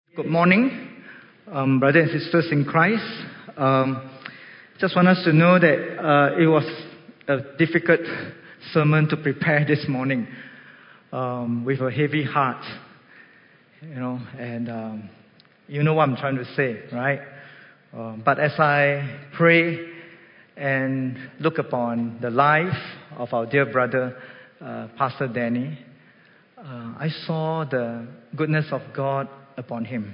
Good morning, brothers and sisters in Christ. Just want us to know that it was a difficult sermon to prepare this morning with a heavy heart, and you know what I'm trying to say, right? But as I pray and look upon the life of our dear brother, Pastor Danny, I saw the goodness of God upon him.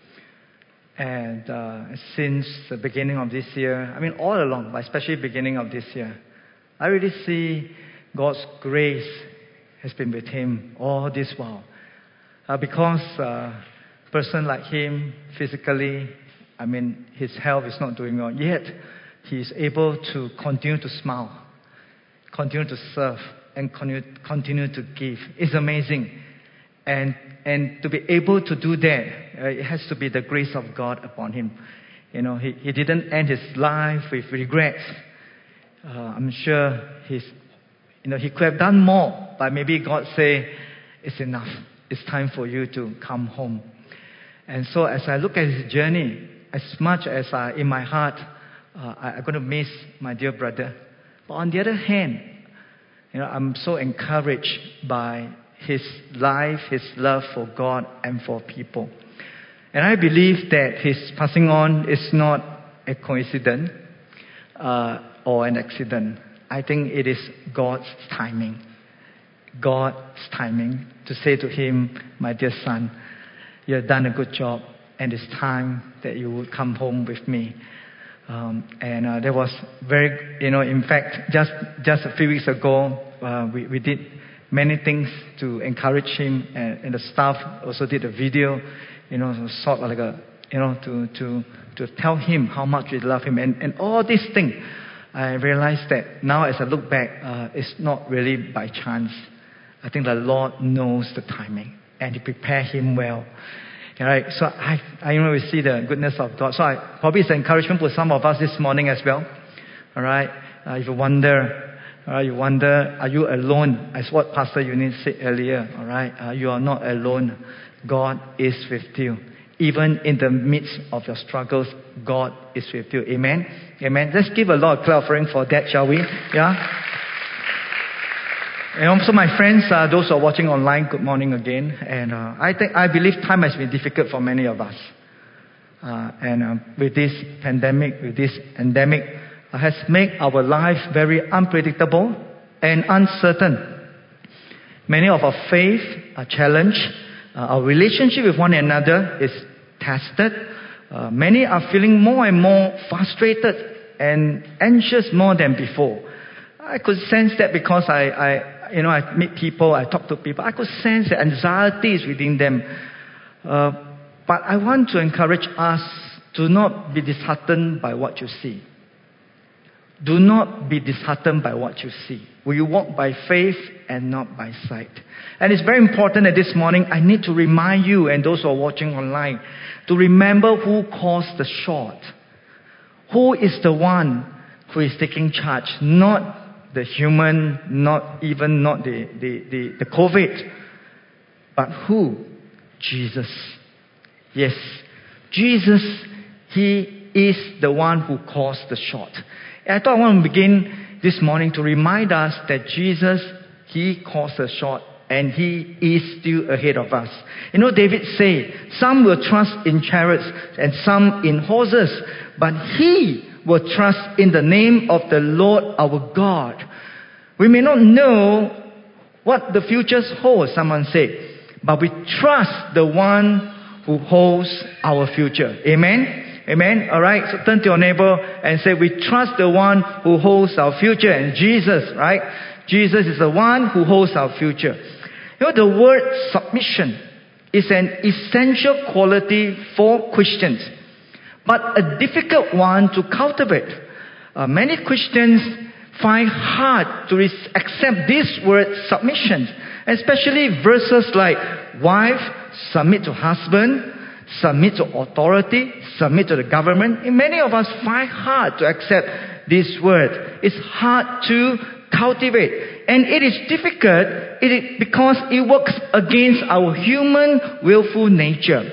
And since the beginning of this year, all along, but especially beginning of this year, I really see God's grace has been with him all this while. Because a person like him, physically, his health is not doing well, yet he is able to continue to smile, continue to serve, and continue to give. It's amazing. And to be able to do that, it has to be the grace of God upon him. He didn't end his life with regrets. I'm sure he could have done more, but maybe God say, it's enough. It's time for you to come home. And so as I look at his journey, as much as in my heart, I'm going to miss my dear brother. But on the other hand, I'm so encouraged by his life, his love for God and for people. And I believe that his passing on is not a coincidence or an accident. I think it is God's timing. God's timing to say to him, my dear son, you have done a good job, and it's time that you would come home with me. And there was in fact, just a few weeks ago, we did many things to encourage him, and the staff also did a video, sort of like to tell him how much we love him, and all these things. I realized that now as I look back, it's not really by chance. I think the Lord knows the timing, and He prepared him well. All right, so I we see the goodness of God. So probably it's an encouragement for some of us this morning as well. All right, if you wonder, are you alone? As what Pastor Eunice said earlier. All right, you are not alone. God is with you. Even in the midst of your struggles, God is with you. Amen. Amen. Let's give a Lord a clap offering for that, shall we? Yeah. And also, my friends, those who are watching online, good morning again. And I believe time has been difficult for many of us. And with this pandemic, endemic, has made our life very unpredictable and uncertain. Many of our faith are challenged. Our relationship with one another is tested. Many are feeling more and more frustrated and anxious more than before. I could sense that because I meet people, I talk to people. I could sense the anxiety is within them. But I want to encourage us to not be disheartened by what you see. Do not be disheartened by what you see. We walk by faith and not by sight. And it's very important that this morning I need to remind you and those who are watching online to remember who calls the shot. Who is the one who is taking charge? Not the human, not the COVID. But who? Jesus. Yes. Jesus, He is the one who calls the shot. And I thought I want to begin this morning to remind us that Jesus, He calls the shot, and He is still ahead of us. David said, some will trust in chariots and some in horses, but He will trust in the name of the Lord our God. We may not know what the future holds, someone said, but we trust the one who holds our future. Amen? Amen? Alright, so turn to your neighbor and say, we trust the one who holds our future. And Jesus, right? Jesus is the one who holds our future. The word submission is an essential quality for Christians, but a difficult one to cultivate. Many Christians find hard to accept this word submission, especially verses like wife, submit to husband, submit to authority, submit to the government. And many of us find hard to accept this word. It's hard to cultivate. And it is difficult because it works against our human willful nature.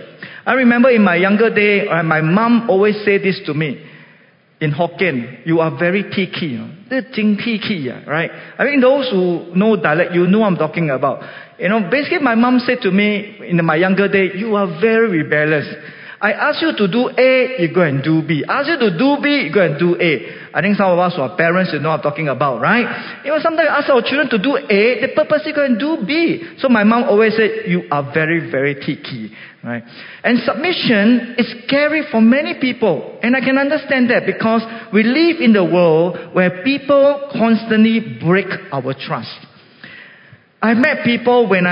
I remember in my younger day, my mom always said this to me in Hokkien, you are very picky. Right? I mean, those who know dialect, you know what I'm talking about. Basically my mom said to me in my younger day, you are very rebellious. I ask you to do A, you go and do B. Ask you to do B, you go and do A. I think some of us who are parents, you know what I'm talking about, right? Sometimes we ask our children to do A, they purposely go and do B. So my mom always said, you are very, very picky, right? And submission is scary for many people. And I can understand that because we live in the world where people constantly break our trust. I've met people when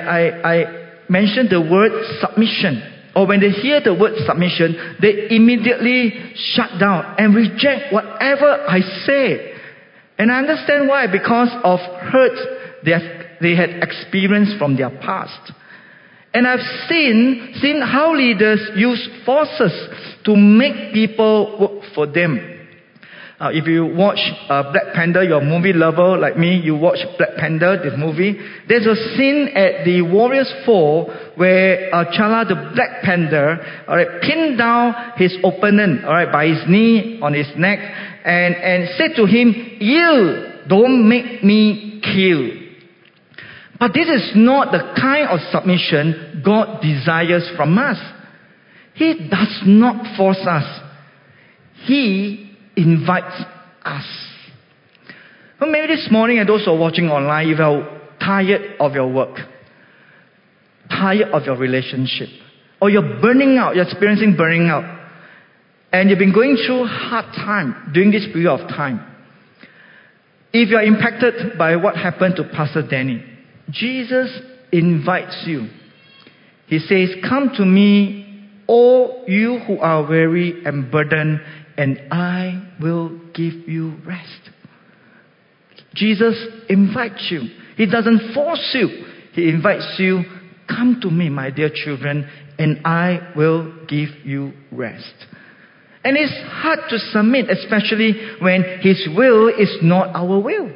I mention the word submission, or when they hear the word submission, they immediately shut down and reject whatever I say. And I understand why, because of hurt they had experienced from their past. And I've seen how leaders use forces to make people work for them. If you watch Black Panther, you're a movie lover like me, you watch Black Panther, this movie. There's a scene at the Warriors 4 where T'Challa, the Black Panther, pinned down his opponent, by his knee on his neck, and said to him, "You don't make me kill." But this is not the kind of submission God desires from us. He does not force us. He invites us. Well, maybe this morning, and those who are watching online, if you're tired of your work, tired of your relationship, or you're burning out, you're experiencing burning out, and you've been going through hard time during this period of time. If you're impacted by what happened to Pastor Danny, Jesus invites you. He says, "Come to me, all you who are weary and burdened, and I will give you rest." Jesus invites you. He doesn't force you. He invites you, "Come to me, my dear children, and I will give you rest." And it's hard to submit, especially when His will is not our will.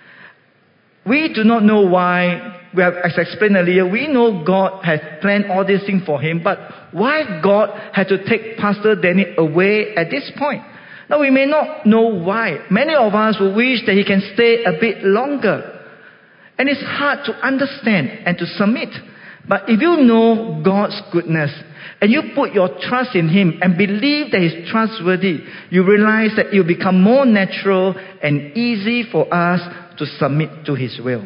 We do not know why. As I explained earlier, we know God has planned all these things for him, but why God had to take Pastor Danny away at this point? Now, we may not know why. Many of us will wish that he can stay a bit longer. And it's hard to understand and to submit. But if you know God's goodness, and you put your trust in Him and believe that He's trustworthy, you realize that it will become more natural and easy for us to submit to His will.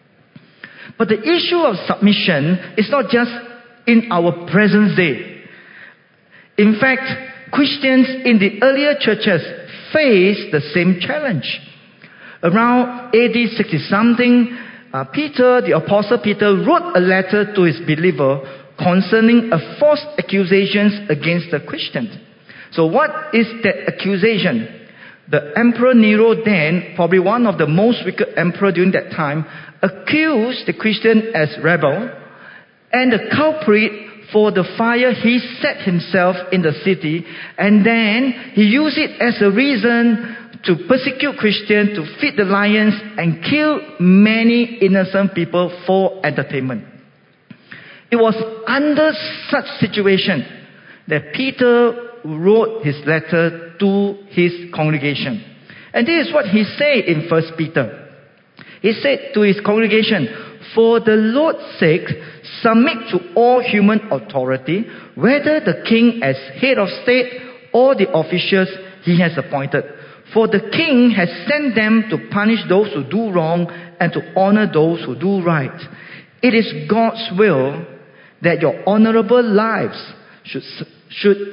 But the issue of submission is not just in our present day. In fact, Christians in the earlier churches faced the same challenge. Around AD 60-something, Peter, the Apostle Peter, wrote a letter to his believer concerning a false accusations against the Christians. So what is that accusation? The Emperor Nero then, probably one of the most wicked emperor during that time, accused the Christian as rebel, and the culprit for the fire he set himself in the city, and then he used it as a reason to persecute Christians, to feed the lions, and kill many innocent people for entertainment. It was under such situation that Peter wrote his letter to his congregation. And this is what he said in 1 Peter. He said to his congregation, "For the Lord's sake, submit to all human authority, whether the king as head of state or the officials he has appointed. For the king has sent them to punish those who do wrong and to honor those who do right. It is God's will that your honorable lives should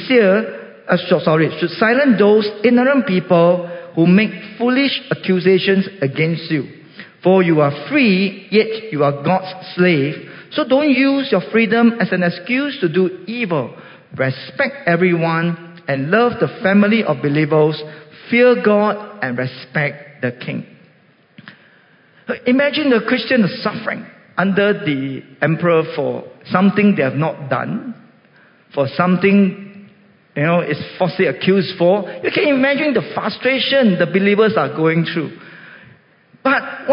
silence those ignorant people who make foolish accusations against you. For you are free, yet you are God's slave. So don't use your freedom as an excuse to do evil. Respect everyone and love the family of believers. Fear God and respect the king." Imagine the Christians suffering under the emperor for something they have not done, for something is falsely accused for. You can imagine the frustration the believers are going through. But what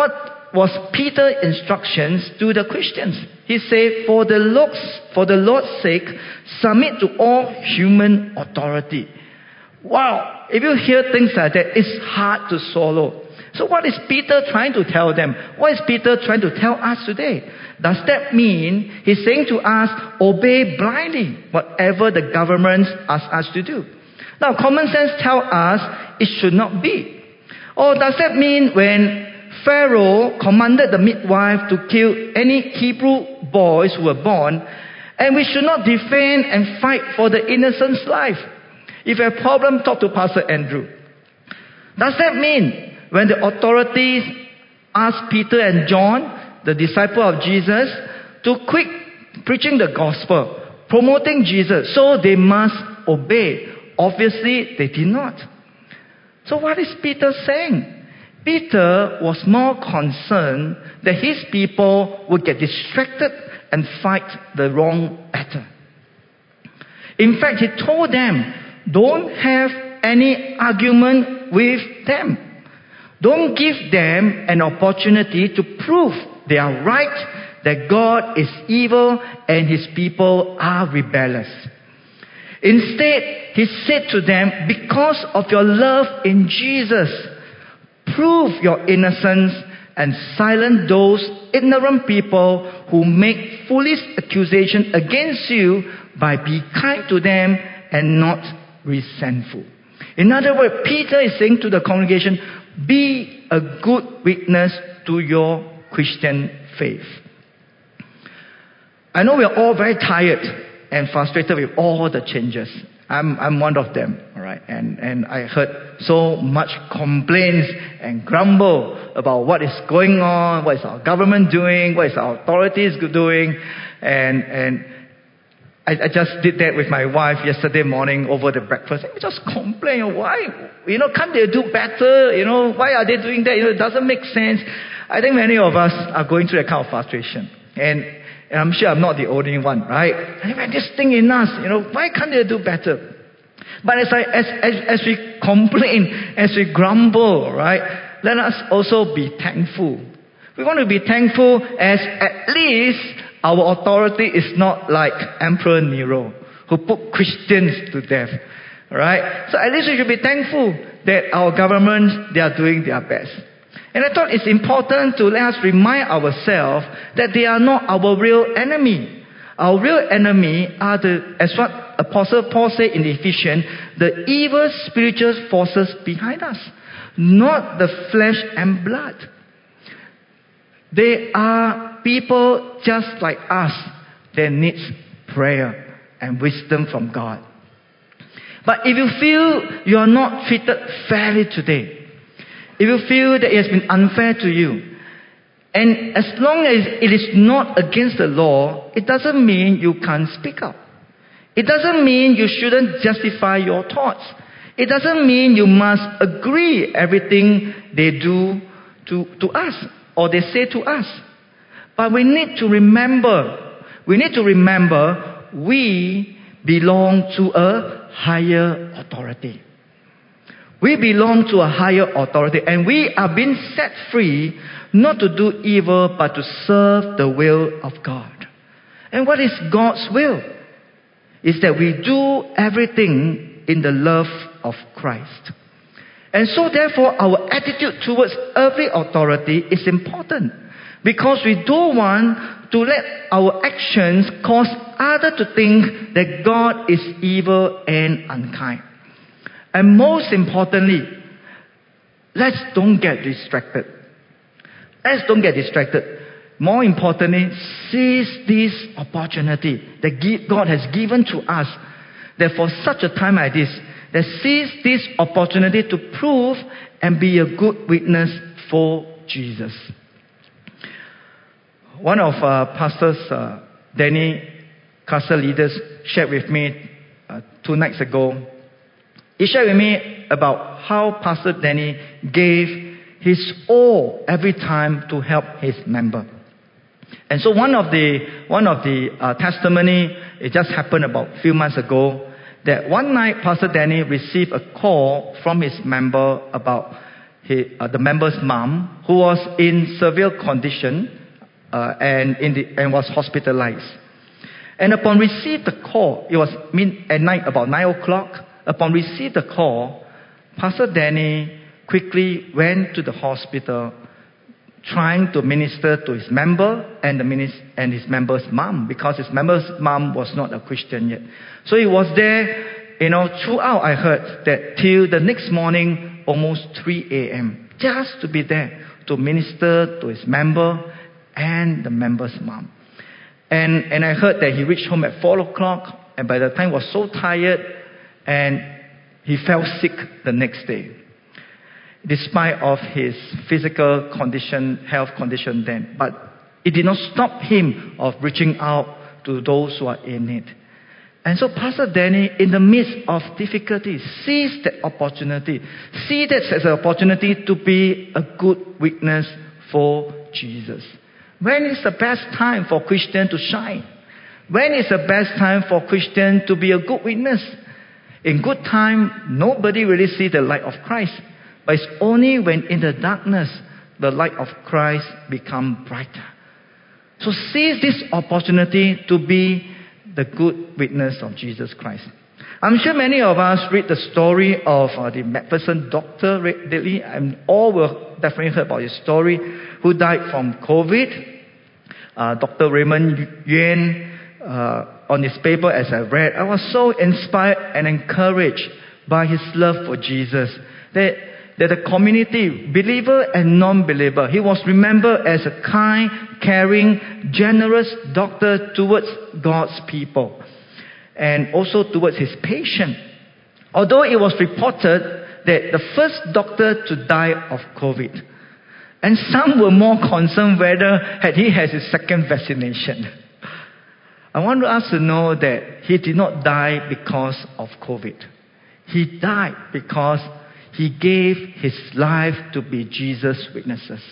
was Peter's instructions to the Christians? He said, for the Lord's sake, submit to all human authority. Wow, if you hear things like that, it's hard to swallow. So what is Peter trying to tell them? What is Peter trying to tell us today? Does that mean he's saying to us, obey blindly whatever the government asks us to do? Now, common sense tells us it should not be. Or does that mean when Pharaoh commanded the midwife to kill any Hebrew boys who were born, and we should not defend and fight for the innocent's life? If you have a problem, talk to Pastor Andrew. Does that mean when the authorities asked Peter and John, the disciple of Jesus, to quit preaching the gospel, promoting Jesus, so they must obey? Obviously, they did not. So what is Peter saying? Peter was more concerned that his people would get distracted and fight the wrong battle. In fact, he told them, don't have any argument with them. Don't give them an opportunity to prove they are right, that God is evil and his people are rebellious. Instead, he said to them, because of your love in Jesus, prove your innocence and silence those ignorant people who make foolish accusations against you by being kind to them and not resentful. In other words, Peter is saying to the congregation, be a good witness to your Christian faith. I know we are all very tired and frustrated with all the changes. I'm one of them, all right? And I heard so much complaints and grumble about what is going on, what is our government doing, what is our authorities doing, and I just did that with my wife yesterday morning over the breakfast. We just complain, why? Can't they do better? Why are they doing that? It doesn't make sense. I think many of us are going through that kind of frustration. And I'm sure I'm not the only one, right? And we have this thing in us, why can't they do better? But as we complain, as we grumble, right, let us also be thankful. We want to be thankful as at least our authority is not like Emperor Nero, who put Christians to death, right? So at least we should be thankful that our government, they are doing their best. And I thought it's important to let us remind ourselves that they are not our real enemy. Our real enemy are as what Apostle Paul said in Ephesians, the evil spiritual forces behind us, not the flesh and blood. They are people just like us that needs prayer and wisdom from God. But if you feel you are not treated fairly today, if you feel that it has been unfair to you, and as long as it is not against the law, it doesn't mean you can't speak up. It doesn't mean you shouldn't justify your thoughts. It doesn't mean you must agree everything they do to us or they say to us. But we need to remember we belong to a higher authority. We belong to a higher authority, and we are being set free not to do evil but to serve the will of God. And what is God's will? Is that we do everything in the love of Christ. And so therefore our attitude towards every authority is important, because we don't want to let our actions cause others to think that God is evil and unkind. And most importantly, let's don't get distracted. Let's don't get distracted. More importantly, seize this opportunity that God has given to us, that for such a time like this, that seize this opportunity to prove and be a good witness for Jesus. One of Pastor's Danny Castle leaders shared with me 2 nights ago. He shared with me about how Pastor Danny gave his all every time to help his member. And so one of the testimony, it just happened about a few months ago, that one night Pastor Danny received a call from his member about the member's mom, who was in severe condition and was hospitalized. And upon receive the call, it was at night about 9 o'clock. Upon receive the call, Pastor Danny quickly went to the hospital, trying to minister to his member and his member's mom, because his member's mom was not a Christian yet. So he was there, throughout. I heard that till the next morning, almost 3 a.m., just to be there to minister to his member and the member's mom. And I heard that he reached home at 4 o'clock, and by the time he was so tired, and he fell sick the next day, despite of his physical condition, health condition then. But it did not stop him of reaching out to those who are in need. And so Pastor Danny, in the midst of difficulty, sees that opportunity. See that as an opportunity to be a good witness for Jesus. When is the best time for Christian to shine? When is the best time for Christian to be a good witness? In good time, nobody really sees the light of Christ. But it's only when in the darkness, the light of Christ becomes brighter. So seize this opportunity to be the good witness of Jesus Christ. I'm sure many of us read the story of the McPherson doctor lately, and all will definitely heard about his story, who died from COVID. Dr. Raymond Yuan, on his paper as I read, I was so inspired and encouraged by his love for Jesus, that the community, believer and non-believer, he was remembered as a kind, caring, generous doctor towards God's people, and also towards his patient. Although it was reported that the first doctor to die of COVID, and some were more concerned whether he has his second vaccination. I want us to know that he did not die because of COVID. He died because he gave his life to be Jesus' witnesses.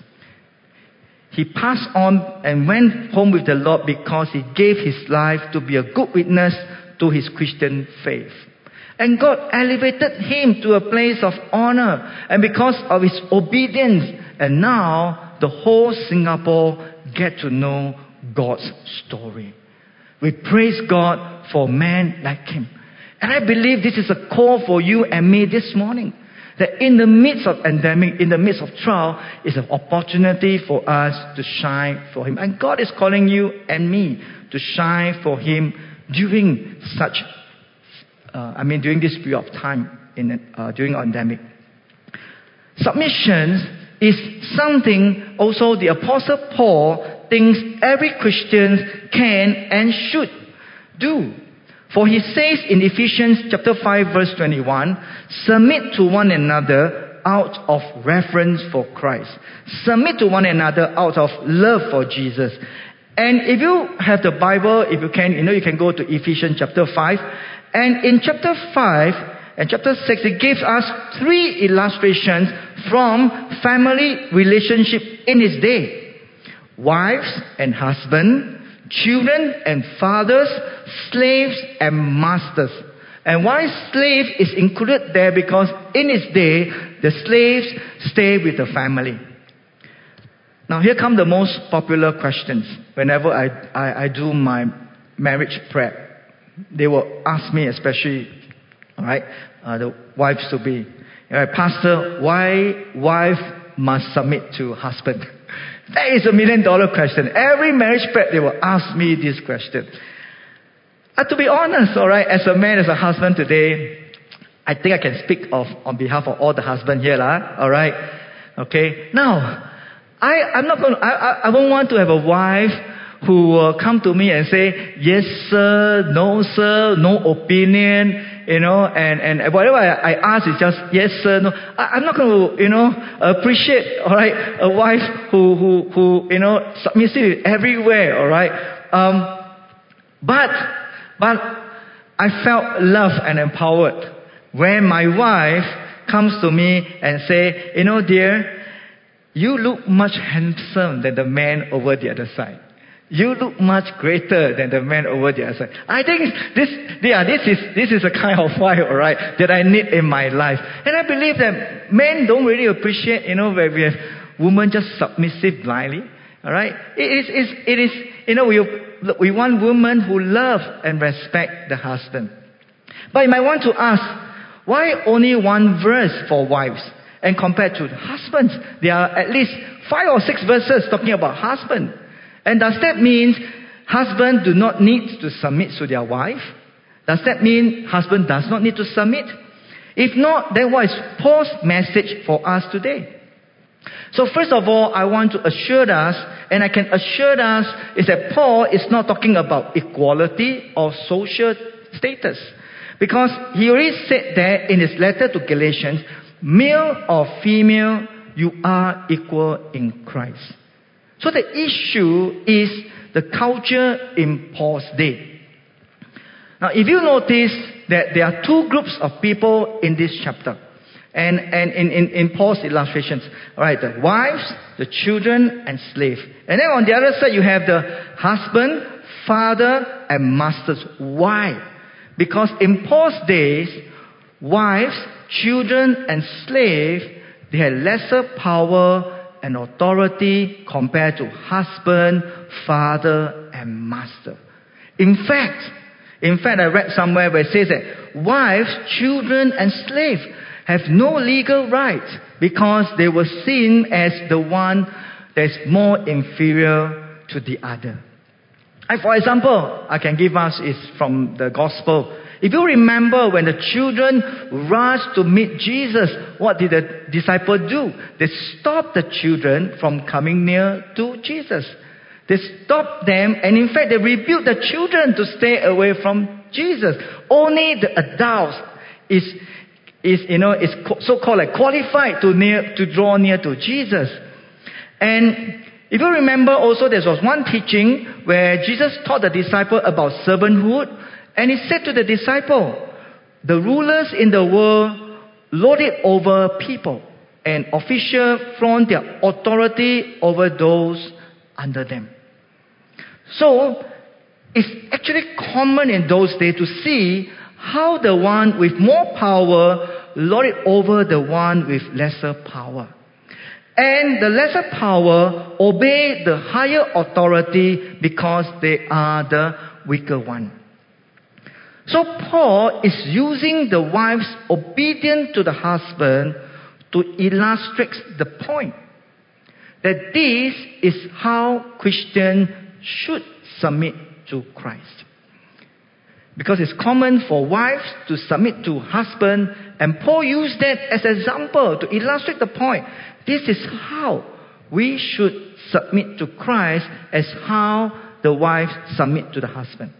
He passed on and went home with the Lord because he gave his life to be a good witness to his Christian faith. And God elevated him to a place of honor, and because of his obedience, and now the whole Singapore get to know God's story. We praise God for men like him. And I believe this is a call for you and me this morning, that in the midst of pandemic, in the midst of trial, is an opportunity for us to shine for him. And God is calling you and me to shine for him during during this period of time during pandemic. Submissions is something also the Apostle Paul thinks every Christian can and should do. For he says in Ephesians chapter 5 verse 21, submit to one another out of reverence for Christ. Submit to one another out of love for Jesus. And if you have the Bible, if you can, you can go to Ephesians chapter 5. And in chapter 5 and chapter 6, it gives us 3 illustrations from family relationship in his day. Wives and husbands, children and fathers, slaves and masters. And why slave is included there? Because in his day, the slaves stay with the family. Now here come the most popular questions. Whenever I do my marriage prep, they will ask me, especially, the wives to be, Pastor, why wife must submit to husband? That is $1 million question. Every marriage prep, they will ask me this question. To be honest, as a man, as a husband today, I think I can speak on behalf of all the husbands here, okay? Now, I won't want to have a wife who will come to me and say, yes sir, no opinion, and whatever I ask is just yes sir, no. I'm not going to, appreciate, a wife who submissive everywhere, But I felt loved and empowered when my wife comes to me and say, dear, you look much handsome than the man over the other side. You look much greater than the man over the other side. I think this is a kind of wife, all right, that I need in my life. And I believe that men don't really appreciate, where we have women just submissive blindly. All right? It is, we want women who love and respect the husband. But you might want to ask, why only one verse for wives? And compared to husbands, there are at least 5 or 6 verses talking about husband. And does that mean husband do not need to submit to their wife? Does that mean husband does not need to submit? If not, then what is Paul's message for us today? So first of all, I want to assure us, and I can assure us, is that Paul is not talking about equality or social status. Because he already said there in his letter to Galatians, male or female, you are equal in Christ. So the issue is the culture in Paul's day. Now, if you notice that there are 2 groups of people in this chapter, and in Paul's illustrations, all right, the wives, the children, and slave. And then on the other side, you have the husband, father, and masters. Why? Because in Paul's days, wives, children, and slave, they had lesser power and authority compared to husband, father, and master. In fact, I read somewhere where it says that wives, children, and slaves have no legal right because they were seen as the one that is more inferior to the other. For example, I can give us is from the gospel. If you remember when the children rushed to meet Jesus, what did the disciples do? They stopped the children from coming near to Jesus. They stopped them, and in fact they rebuked the children to stay away from Jesus. Only the adults is so-called like qualified to draw near to Jesus. And if you remember also, there was one teaching where Jesus taught the disciple about servanthood, and he said to the disciple, the rulers in the world lord it over people, and officials flaunt their authority over those under them. So it's actually common in those days to see how the one with more power lord it over the one with lesser power. And the lesser power obey the higher authority because they are the weaker one. So Paul is using the wife's obedience to the husband to illustrate the point that this is how Christians should submit to Christ. Because it's common for wives to submit to husband, and Paul used that as an example to illustrate the point. This is how we should submit to Christ, as how the wife submit to the husband.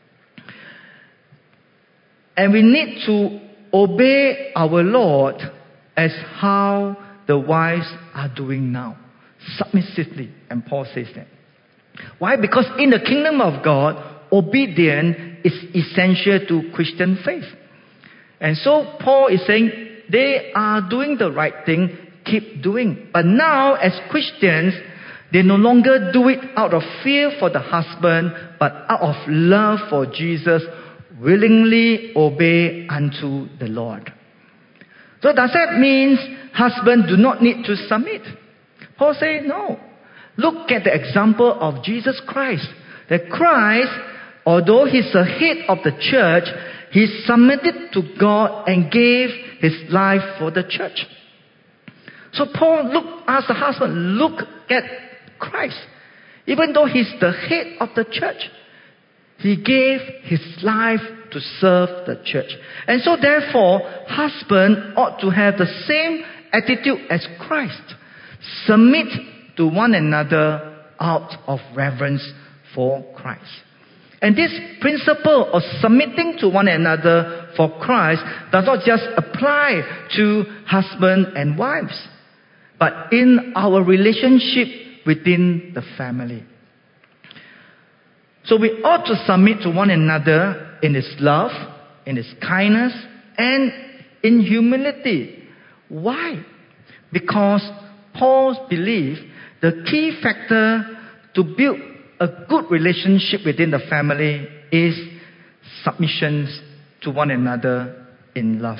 And we need to obey our Lord as how the wives are doing now, submissively. And Paul says that. Why? Because in the kingdom of God, obedience is essential to Christian faith. And so Paul is saying they are doing the right thing, keep doing. But now as Christians, they no longer do it out of fear for the husband, but out of love for Jesus, willingly obey unto the Lord. So does that mean husbands do not need to submit? Paul says no. Look at the example of Jesus Christ. That Christ, although he's the head of the church, he submitted to God and gave his life for the church. So Paul asked the husband, look at Christ. Even though he's the head of the church, he gave his life to serve the church. And so therefore, husband ought to have the same attitude as Christ. Submit to one another out of reverence for Christ. And this principle of submitting to one another for Christ does not just apply to husband and wives, but in our relationship within the family. So we ought to submit to one another in his love, in his kindness, and in humility. Why? Because Paul believes the key factor to build a good relationship within the family is submission to one another in love.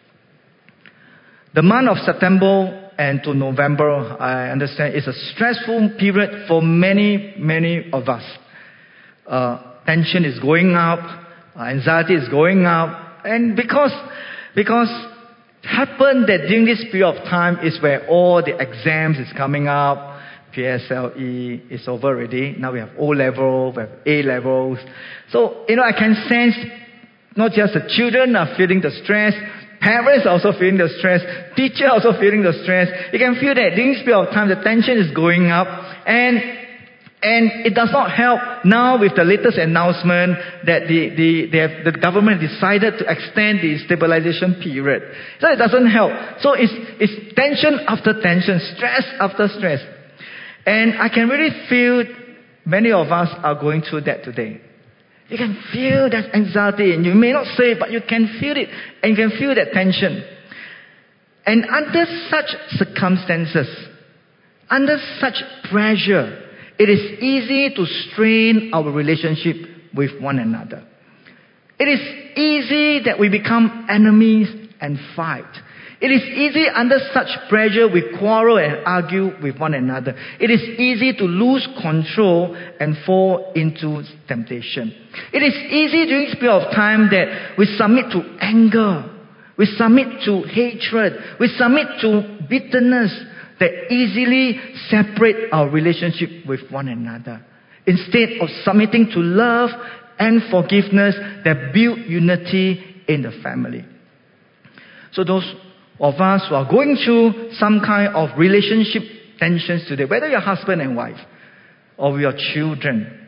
The month of September and to November, I understand, is a stressful period for many of us. Tension is going up, anxiety is going up, and because happened that during this period of time is where all the exams is coming up. PSLE is over already. Now we have O-level, we have A-levels. So, I can sense not just the children are feeling the stress, parents are also feeling the stress, teachers are also feeling the stress. You can feel that during this period of time the tension is going up, and it does not help now with the latest announcement that the government decided to extend the stabilization period. So it doesn't help. So it's tension after tension, stress after stress. And I can really feel many of us are going through that today. You can feel that anxiety, and you may not say it, but you can feel it, and you can feel that tension. And under such circumstances, under such pressure, it is easy to strain our relationship with one another. It is easy that we become enemies and fight. It is easy under such pressure we quarrel and argue with one another. It is easy to lose control and fall into temptation. It is easy during this period of time that we submit to anger, we submit to hatred, we submit to bitterness that easily separate our relationship with one another. Instead of submitting to love and forgiveness that build unity in the family. So those of us who are going through some kind of relationship tensions today, whether you're husband and wife or with your children,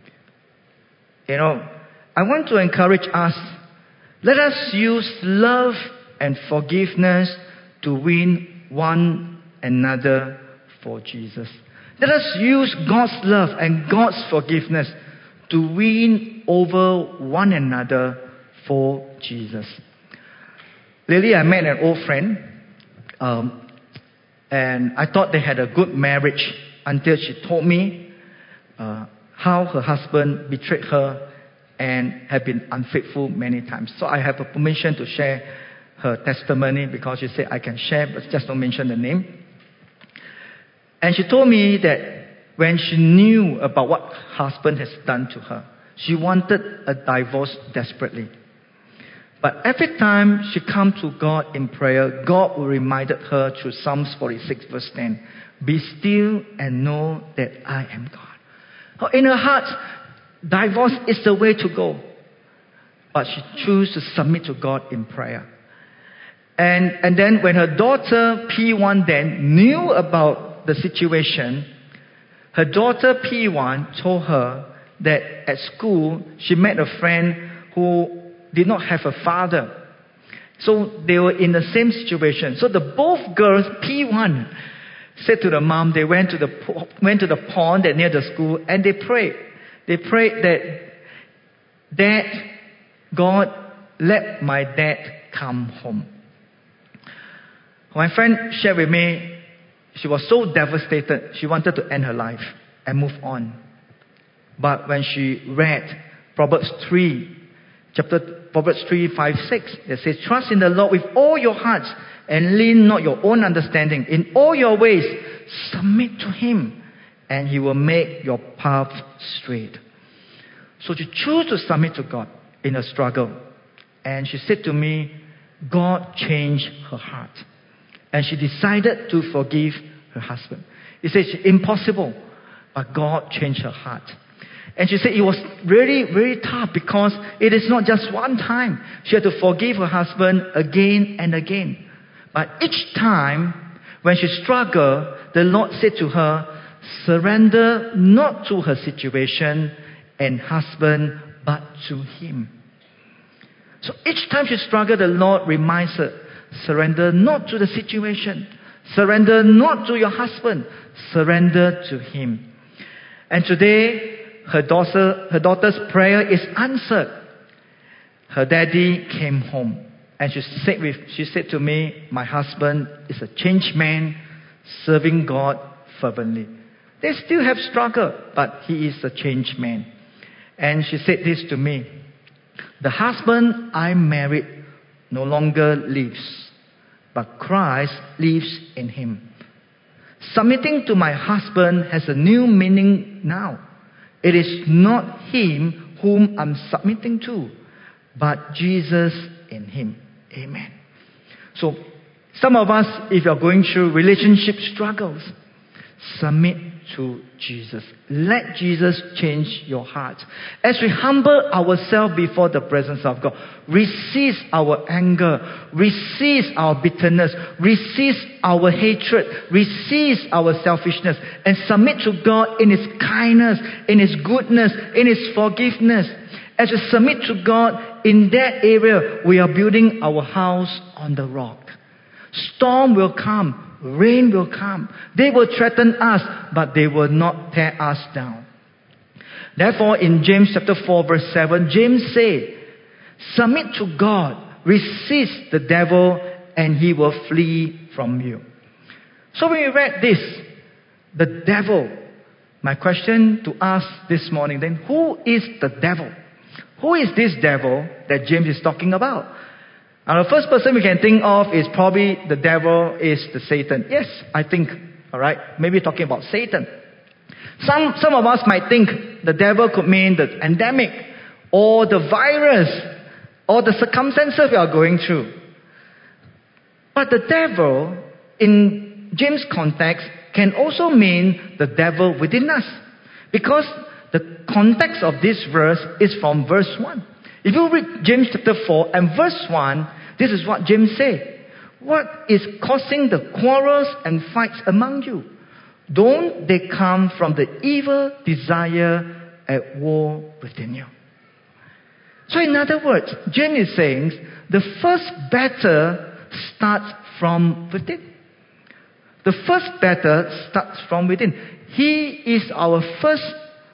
I want to encourage us, let us use love and forgiveness to win one another for Jesus. Let us use God's love and God's forgiveness to win over one another for Jesus. Lately, I met an old friend, and I thought they had a good marriage until she told me how her husband betrayed her and had been unfaithful many times. So I have a permission to share her testimony because she said I can share, but just don't mention the name. And she told me that when she knew about what her husband has done to her, she wanted a divorce desperately. But every time she come to God in prayer, God will remind her through Psalms 46 verse 10, be still and know that I am God. In her heart, divorce is the way to go. But she chose to submit to God in prayer. And then when her daughter P1 then knew about the situation, her daughter P1 told her that at school she met a friend who did not have a father. So they were in the same situation. So the both girls, P1, said to the mom, they went to the pond that near the school and they prayed. They prayed that God, let my dad come home. My friend shared with me, she was so devastated. She wanted to end her life and move on. But when she read Proverbs 3, 5, 6, it says, trust in the Lord with all your hearts and lean not your own understanding. In all your ways, submit to Him and He will make your path straight. So she chose to submit to God in a struggle. And she said to me, God changed her heart. And she decided to forgive her husband. He said, it's impossible. But God changed her heart. And she said it was really, really tough because it is not just one time. She had to forgive her husband again and again. But each time when she struggled, the Lord said to her, surrender not to her situation and husband, but to Him. So each time she struggled, the Lord reminds her, surrender not to the situation. Surrender not to your husband. Surrender to Him. And today, her daughter's prayer is answered. Her daddy came home. And she said to me, my husband is a changed man, serving God fervently. They still have struggle, but he is a changed man. And she said this to me: the husband I married no longer lives, but Christ lives in him. Submitting to my husband has a new meaning now. It is not him whom I'm submitting to, but Jesus in him. Amen. So, some of us, if you're going through relationship struggles, submit to Jesus. Let Jesus change your heart. As we humble ourselves before the presence of God, resist our anger, resist our bitterness, resist our hatred, resist our selfishness, and submit to God in His kindness, in His goodness, in His forgiveness. As we submit to God in that area, we are building our house on the rock. Storm will come, rain will come. They will threaten us, but they will not tear us down. Therefore, in James chapter 4, verse 7, James said, submit to God, resist the devil, and he will flee from you. So when we read this, the devil, my question to us this morning then, who is the devil? Who is this devil that James is talking about? And the first person we can think of is probably the devil is the Satan. Yes, I think, alright, maybe talking about Satan. Some of us might think the devil could mean the pandemic, or the virus, or the circumstances we are going through. But the devil, in James' context, can also mean the devil within us. Because the context of this verse is from verse 1. If you read James chapter 4 and verse 1, this is what James said. What is causing the quarrels and fights among you? Don't they come from the evil desire at war within you? So in other words, James is saying the first battle starts from within. The first battle starts from within. He is our first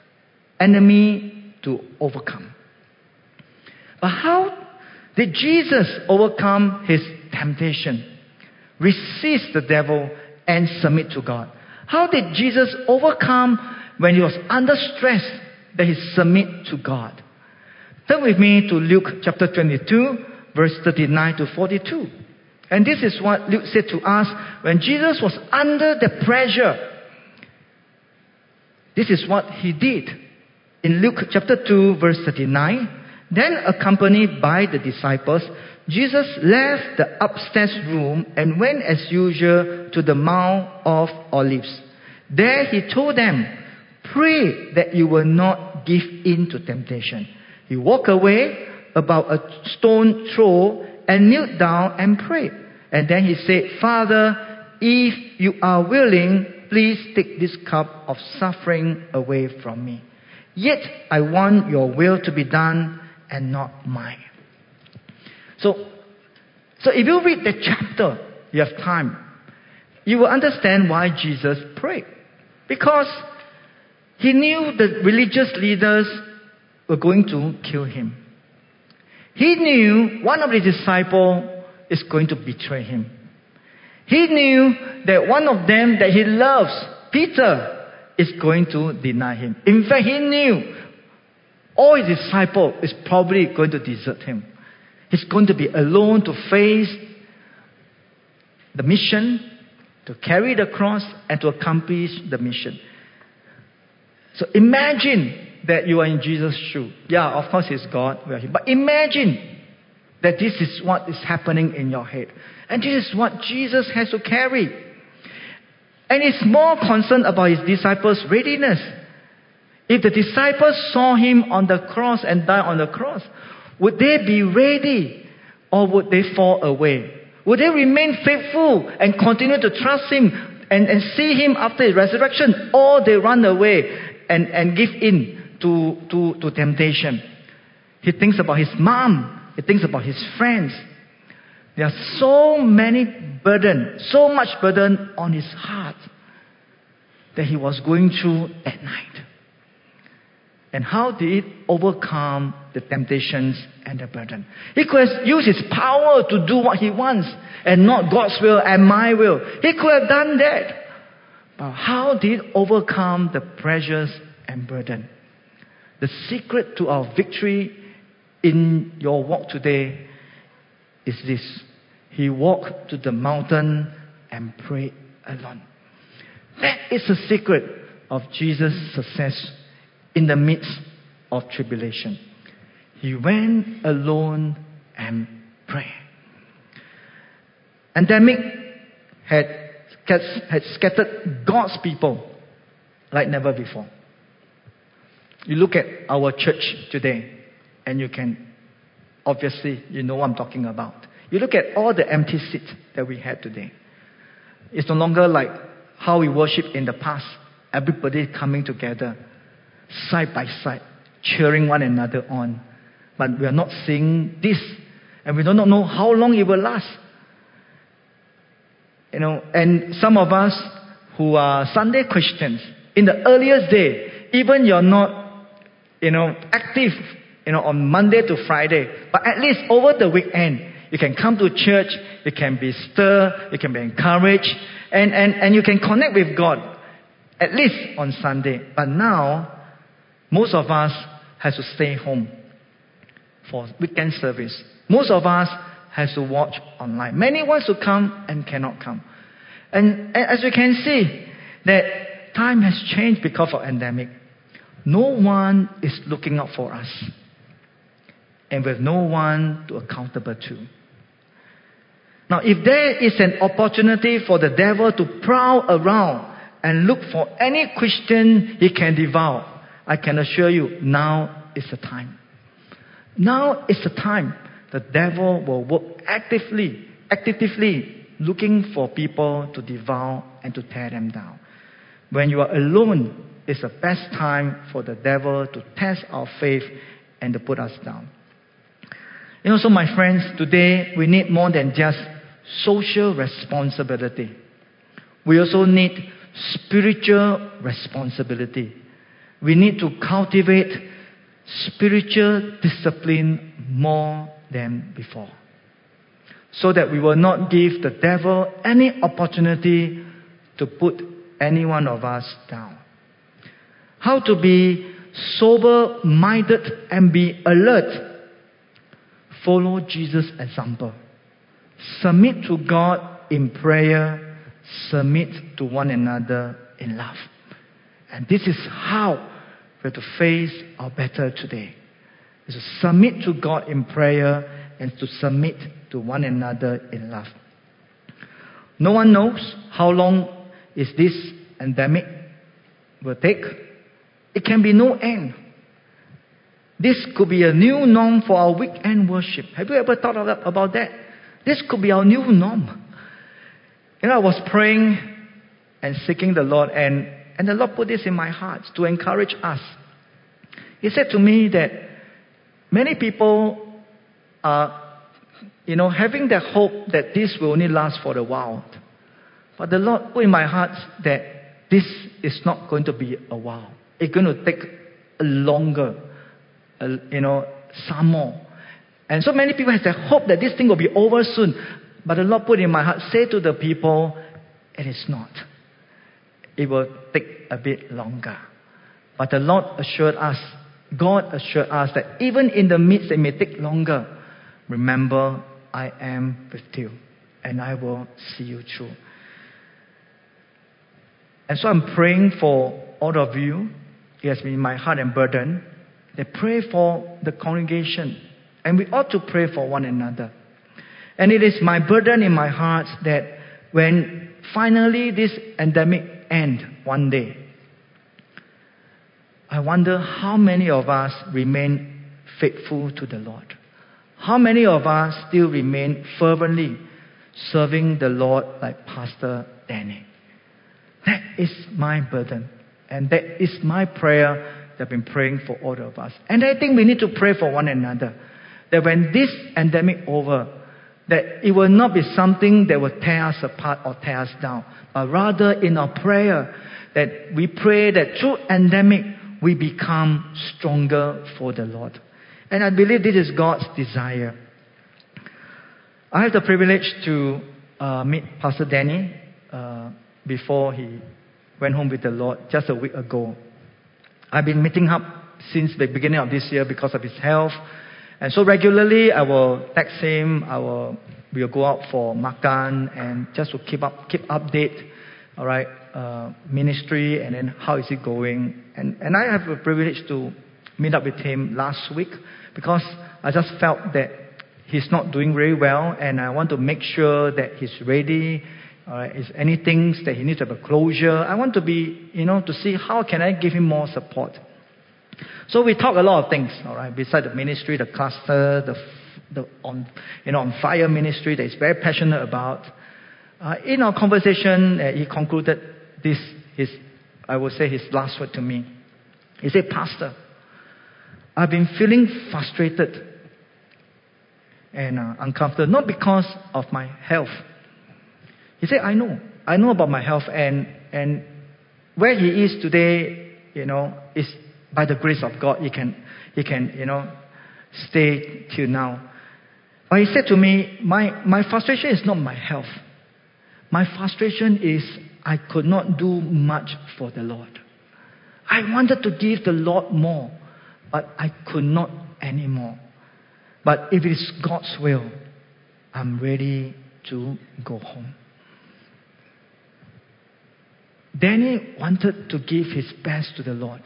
enemy to overcome. But how did Jesus overcome his temptation, resist the devil, and submit to God? How did Jesus overcome when he was under stress that he submit to God? Turn with me to Luke chapter 22, verse 39 to 42. And this is what Luke said to us when Jesus was under the pressure. This is what he did. In Luke chapter 2, verse 39, then accompanied by the disciples, Jesus left the upstairs room and went as usual to the Mount of Olives. There he told them, pray that you will not give in to temptation. He walked away about a stone throw and knelt down and prayed. And then he said, Father, if you are willing, please take this cup of suffering away from me. Yet I want your will to be done and not mine. So if you read the chapter, you have time, you will understand why Jesus prayed. Because he knew the religious leaders were going to kill him. He knew one of the disciples is going to betray him. He knew that one of them that he loves, Peter, is going to deny him. In fact, he knew all his disciples is probably going to desert him. He's going to be alone to face the mission, to carry the cross, and to accomplish the mission. So imagine that you are in Jesus' shoe. Yeah, of course he's God. But imagine that this is what is happening in your head. And this is what Jesus has to carry. And he's more concerned about his disciples' readiness. If the disciples saw him on the cross and die on the cross, would they be ready or would they fall away? Would they remain faithful and continue to trust him and see him after his resurrection, or they run away and give in to temptation? He thinks about his mom. He thinks about his friends. There are so many burden, so much burden on his heart that he was going through at night. And how did he overcome the temptations and the burden? He could have used his power to do what he wants and not God's will and my will. He could have done that. How did he overcome the pressures and burden? The secret to our victory in your walk today is this. He walked to the mountain and prayed alone. That is the secret of Jesus' success in the midst of tribulation. He went alone and prayed. Pandemic had scattered God's people like never before. You look at our church today, and you can, obviously, you know what I'm talking about. You look at all the empty seats that we have today. It's no longer like how we worship in the past. Everybody coming together, side by side, cheering one another on. But we are not seeing this, and we do not know how long it will last. And some of us who are Sunday Christians, in the earliest day, even you're not, active, on Monday to Friday, but at least over the weekend, you can come to church, you can be stirred, you can be encouraged, and you can connect with God, at least on Sunday. But now, most of us have to stay home for weekend service. Most of us has to watch online. Many wants to come and cannot come. And as you can see, that time has changed because of pandemic. No one is looking out for us. And with no one to accountable to. Now, if there is an opportunity for the devil to prowl around and look for any Christian he can devour, I can assure you, now is the time. Now is the time. The devil will work actively looking for people to devour and to tear them down. When you are alone, it's the best time for the devil to test our faith and to put us down. So my friends, today we need more than just social responsibility. We also need spiritual responsibility. We need to cultivate spiritual discipline more than before, so that we will not give the devil any opportunity to put any one of us down. How to be sober-minded and be alert. Follow Jesus' example. Submit to God in prayer. Submit to one another in love. And this is how we have to face our battle today. Is to submit to God in prayer and to submit to one another in love. No one knows how long is this pandemic will take. It can be no end. This could be a new norm for our weekend worship. Have you ever thought about that? This could be our new norm. I was praying and seeking the Lord, and the Lord put this in my heart to encourage us. He said to me that many people are, having the hope that this will only last for a while. But the Lord put in my heart that this is not going to be a while. It's going to take a longer, some more. And so many people have the hope that this thing will be over soon. But the Lord put in my heart, say to the people, it is not. It will take a bit longer. But the Lord assured us, God assured us that even in the midst it may take longer, remember, I am with you. And I will see you through. And so I'm praying for all of you. It has been my heart and burden. They pray for the congregation. And we ought to pray for one another. And it is my burden in my heart that when finally this pandemic ends one day, I wonder how many of us remain faithful to the Lord. How many of us still remain fervently serving the Lord like Pastor Danny. That is my burden. And that is my prayer that I've been praying for all of us. And I think we need to pray for one another. That when this pandemic over, that it will not be something that will tear us apart or tear us down. But rather in our prayer, that we pray that through pandemic, we become stronger for the Lord. And I believe this is God's desire. I have the privilege to meet Pastor Danny before he went home with the Lord just a week ago. I've been meeting up since the beginning of this year because of his health. And so regularly I will text him, we'll go out for makan and just to keep update, all right, ministry, and then how is it going. And I have a privilege to meet up with him last week because I just felt that he's not doing very well, and I want to make sure that he's ready. Is anything that he needs to have a closure. I want to be, to see how can I give him more support. So we talk a lot of things, all right, beside the ministry, the cluster, the on fire ministry that he's very passionate about. In our conversation, he concluded his last word to me. He said, "Pastor, I've been feeling frustrated and uncomfortable, not because of my health." He said, I know about my health, and where he is today, is by the grace of God. He can stay till now. But he said to me, my frustration is not my health. My frustration is I could not do much for the Lord. I wanted to give the Lord more, but I could not anymore. But if it is God's will, I'm ready to go home. Danny wanted to give his best to the Lord.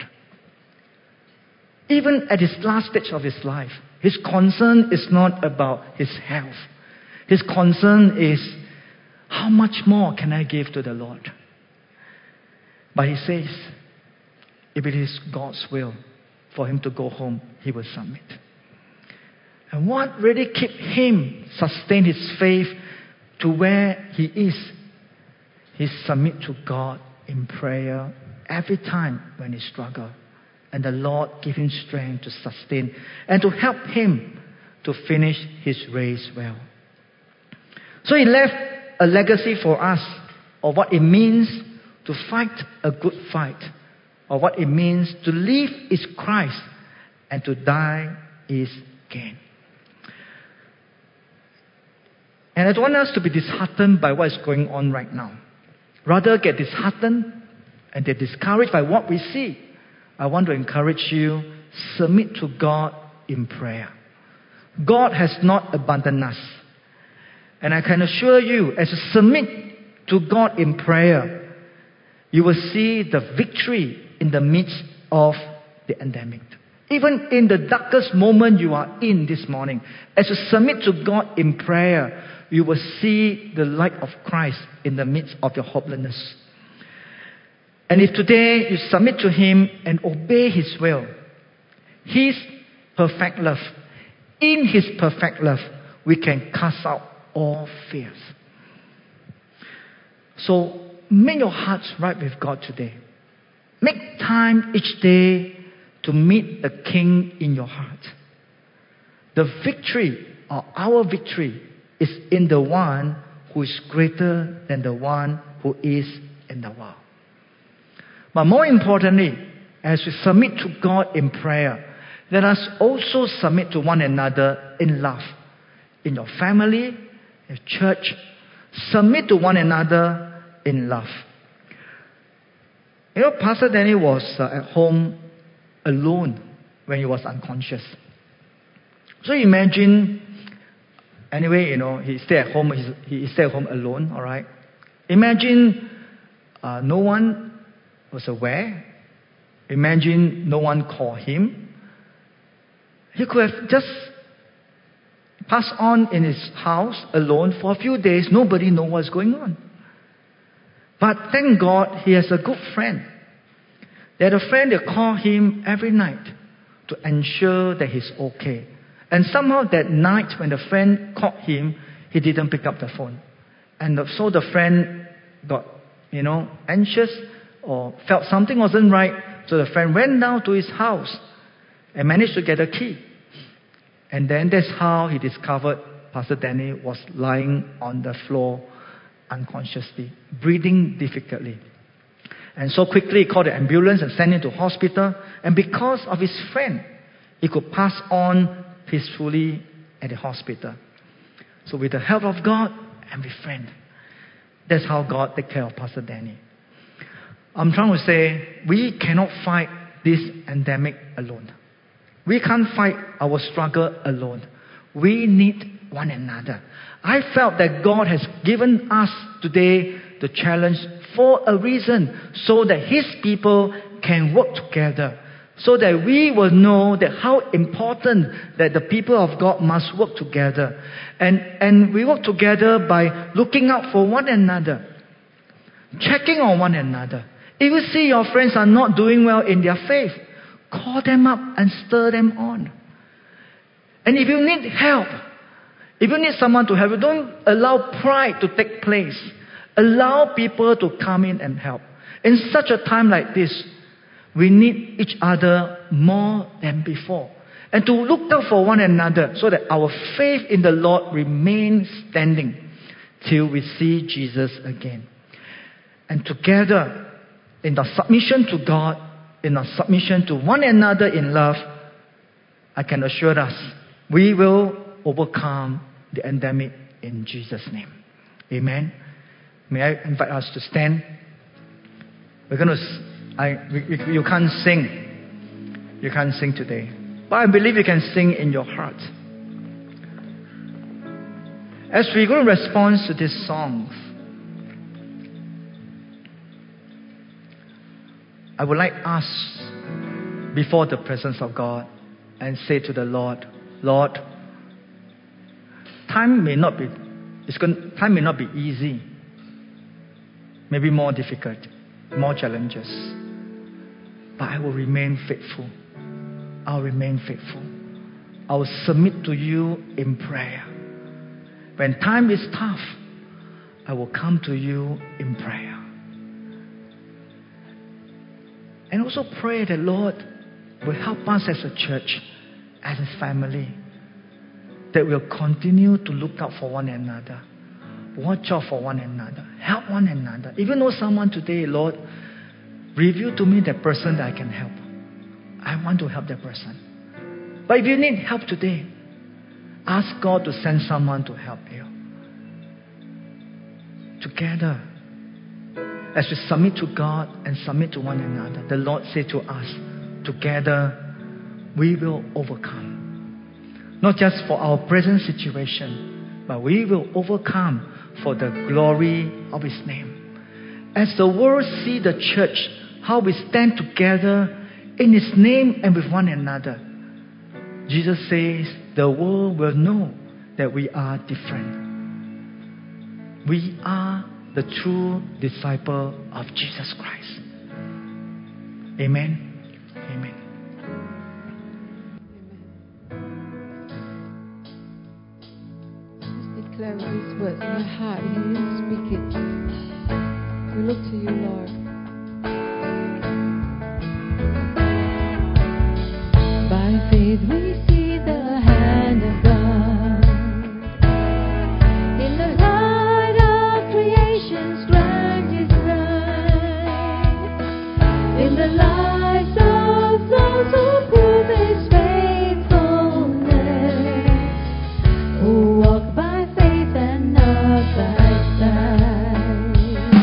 Even at his last stage of his life, his concern is not about his health. His concern is, how much more can I give to the Lord? But he says, if it is God's will for him to go home, he will submit. And what really kept him sustain his faith to where he is, he submit to God in prayer every time when he struggled. And the Lord give him strength to sustain and to help him to finish his race well. So he left a legacy for us of what it means to fight a good fight, or what it means to live is Christ and to die is gain. And I don't want us to be disheartened by what is going on right now. Rather get disheartened and get discouraged by what we see. I want to encourage you, submit to God in prayer. God has not abandoned us. And I can assure you, as you submit to God in prayer, you will see the victory in the midst of the pandemic. Even in the darkest moment you are in this morning, as you submit to God in prayer, you will see the light of Christ in the midst of your hopelessness. And if today you submit to Him and obey His will, His perfect love, in His perfect love, we can cast out all fears. So make your hearts right with God today. Make time each day to meet the King in your heart. The victory, or our victory, is in the one who is greater than the one who is in the world. But more importantly, as we submit to God in prayer, let us also submit to one another in love. In your family, in church, submit to one another in love. Pastor Danny was at home alone when he was unconscious. So imagine, anyway, he stayed at home. He stayed at home alone. All right. Imagine no one was aware. Imagine no one called him. He could have just passed on in his house alone for a few days. Nobody knows what's going on. But thank God he has a good friend. They had a friend that called him every night to ensure that he's okay. And somehow that night when the friend called him, he didn't pick up the phone. And so the friend got, anxious or felt something wasn't right. So the friend went down to his house and managed to get a key. And then that's how he discovered Pastor Danny was lying on the floor unconsciously, breathing difficultly. And so quickly he called the ambulance and sent him to hospital. And because of his friend, he could pass on peacefully at the hospital. So with the help of God and with friend, that's how God take care of Pastor Danny. I'm trying to say we cannot fight this pandemic alone. We can't fight our struggle alone. We need one another. I felt that God has given us today the challenge for a reason, so that His people can work together, so that we will know that how important that the people of God must work together. And we work together by looking out for one another, checking on one another. If you see your friends are not doing well in their faith, call them up and stir them on. And if you need help, if you need someone to help you, don't allow pride to take place. Allow people to come in and help. In such a time like this, we need each other more than before. And to look out for one another so that our faith in the Lord remains standing till we see Jesus again. And together, in the submission to God, in our submission to one another in love, I can assure us, we will overcome the pandemic in Jesus' name. Amen. May I invite us to stand? We're going to. You can't sing. You can't sing today, but I believe you can sing in your heart. As we're going to respond to these songs, I would like us before the presence of God and say to the Lord, Lord, time may not be easy, maybe more difficult, more challenges, but I will remain faithful. I'll remain faithful. I will submit to you in prayer. When time is tough, I will come to you in prayer. And also pray that Lord will help us as a church, as a family, that we'll continue to look out for one another, watch out for one another, help one another. If you know someone today, Lord, reveal to me that person that I can help. I want to help that person. But if you need help today, ask God to send someone to help you. Together, as we submit to God and submit to one another, the Lord said to us, together we will overcome. Not just for our present situation, but we will overcome for the glory of His name. As the world see the church, how we stand together in His name and with one another, Jesus says the world will know that we are different. We are the true disciple of Jesus Christ. Amen. Amen. Just declare these words in your heart. You need to speak it. We look to you, Lord. By faith we see the hand of God in the light of creation's grand design, in the lives of those who prove His faithfulness, who walk by faith and not by sight.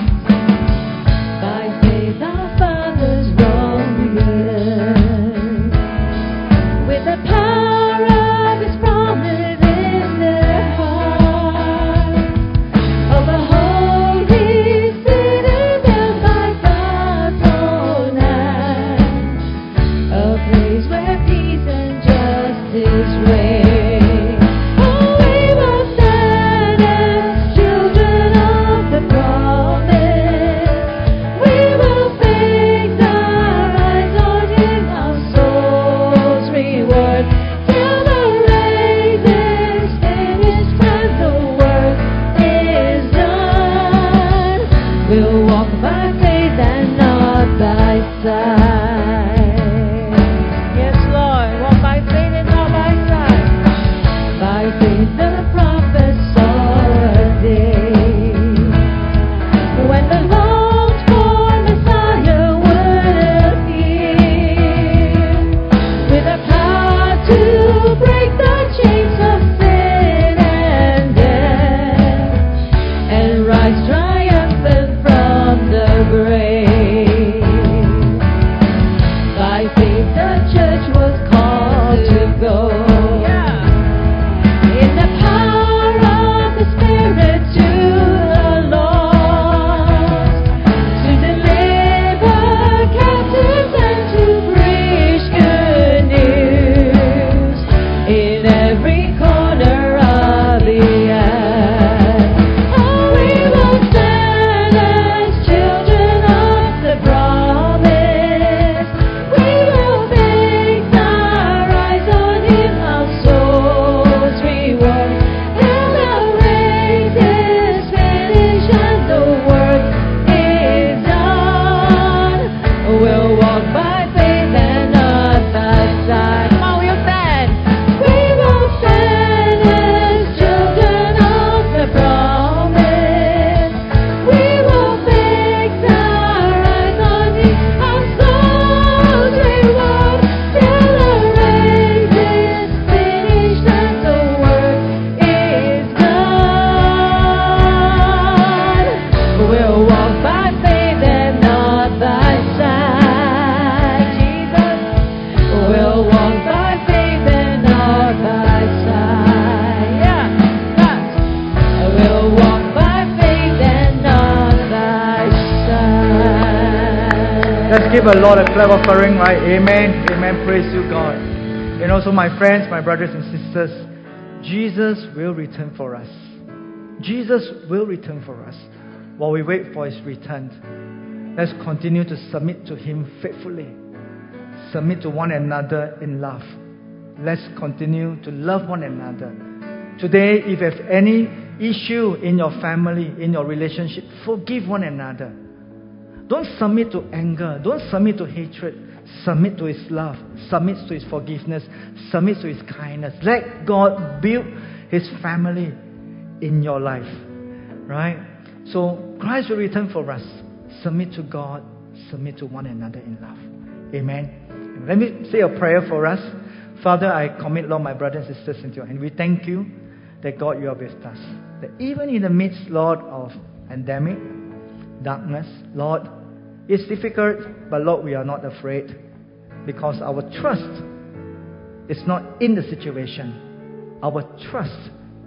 By faith our fathers roamed the earth, with the power of His promise in their hearts, of a holy citadel by God's own hand, a place where peace and justice reign. Oh, we will stand as children of the promise. We will fix our eyes on Him, our soul's reward. Till the race is finished and the work is done, we'll walk by faith and not by sight. Yes, Lord, walk by faith and not by sight. By faith the prophets saw a day when the longed-for Messiah would appear, with the power to break the chains of sin and death, and rise triumphant from the grave. give a Lord a clap offering, right? Amen. Amen. Praise you, God. And also, my friends, my brothers and sisters, Jesus will return for us. Jesus will return for us. While we wait for His return, let's continue to submit to Him faithfully. Submit to one another in love. Let's continue to love one another. Today, if you have any issue in your family, in your relationship, forgive one another. Don't submit to anger. Don't submit to hatred. Submit to His love. Submit to His forgiveness. Submit to His kindness. Let God build His family in your life. Right? So, Christ will return for us. Submit to God. Submit to one another in love. Amen. Let me say a prayer for us. Father, I commit, Lord, my brothers and sisters into your hand. We thank you that, God, you are with us. That even in the midst, Lord, of pandemic, darkness, Lord, it's difficult, but Lord, we are not afraid because our trust is not in the situation. Our trust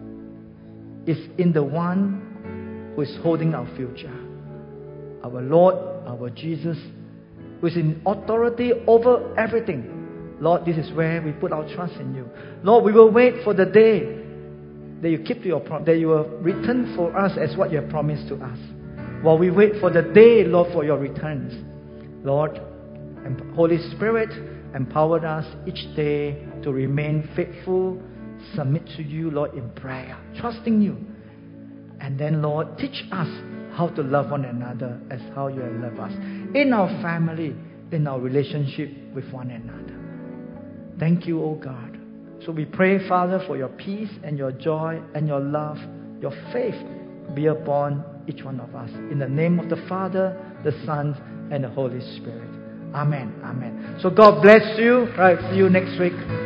is in the one who is holding our future. Our Lord, our Jesus, who is in authority over everything. Lord, this is where we put our trust in you. Lord, we will wait for the day that you keep to your promise, that you will return for us as what you have promised to us. While we wait for the day, Lord, for your returns, Lord, and Holy Spirit, empower us each day to remain faithful, submit to you, Lord, in prayer, trusting you. And then, Lord, teach us how to love one another as how you have loved us. In our family, in our relationship with one another. Thank you, O God. So we pray, Father, for your peace and your joy and your love, your faith be upon each one of us. In the name of the Father, the Son, and the Holy Spirit. Amen. Amen. So God bless you. Right. See you next week.